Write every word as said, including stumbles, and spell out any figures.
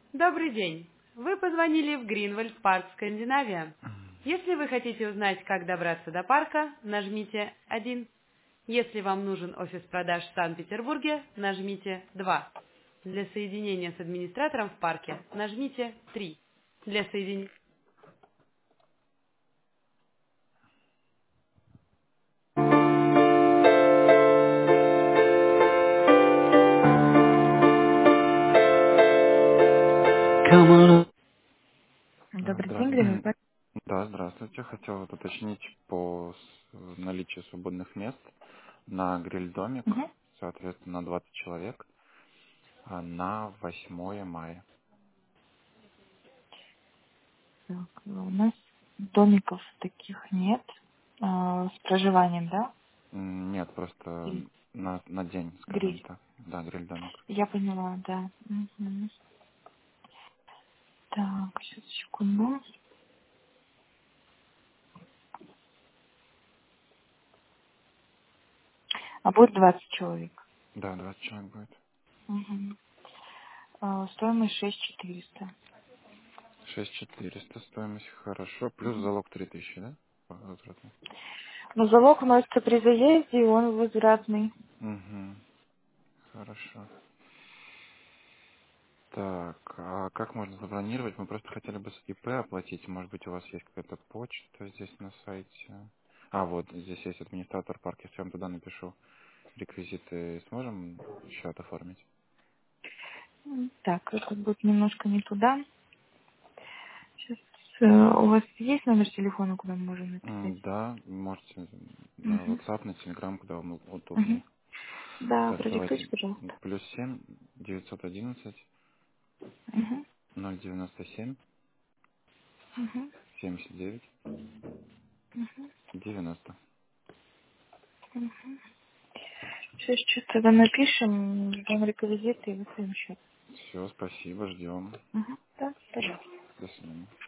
Добрый день. Вы позвонили в Гринвальд Парк Скандинавия. Если вы хотите узнать, как добраться до парка, нажмите один. Если вам нужен офис продаж в Санкт-Петербурге, нажмите два. Для соединения с администратором в парке нажмите три. Для соединения... Come on. А, Добрый день, Здравствуйте. Гринвальд Парк. Да, здравствуйте. Хотел вот уточнить по с- наличию свободных мест на гриль-домик, Мгм. соответственно, на двадцать человек, а, на восьмое мая. Так, у нас домиков таких нет. А, с проживанием, да? М, Нет, просто Или на, на день, скажем гриль. так. Да, гриль-домик. Я поняла, да. Мгм. Так, сейчас секунду. А будет двадцать человек. Да, двадцать человек будет. Мгм. А, стоимость шесть четыреста. Шесть четыреста стоимость, хорошо. Плюс Мгм. залог три тысячи, да? Возвратный. Но залог вносится при заезде, и он возвратный. Угу, хорошо. Так, а как можно забронировать? Мы просто хотели бы с ИП оплатить. Может быть, у вас есть какая-то почта здесь на сайте? А, вот, здесь есть администратор парка. Если я вам туда напишу реквизиты, сможем счет оформить? М, Так, это будет немножко не туда. Сейчас, э, у вас есть номер телефона, куда мы можем написать? М, Да, можете на Угу. WhatsApp, на Telegram, куда вам Угу. удобнее. Да, Так, продиктуйте, давайте. пожалуйста. Плюс семь девятьсот одиннадцать Угу. ноль девяносто семь Угу. семьдесят девять Угу. девяносто. Угу. Сейчас что-то тогда напишем, ждем реквизиты и выставим счет. Все, спасибо, ждем. Угу. Да, пожалуйста. До свидания.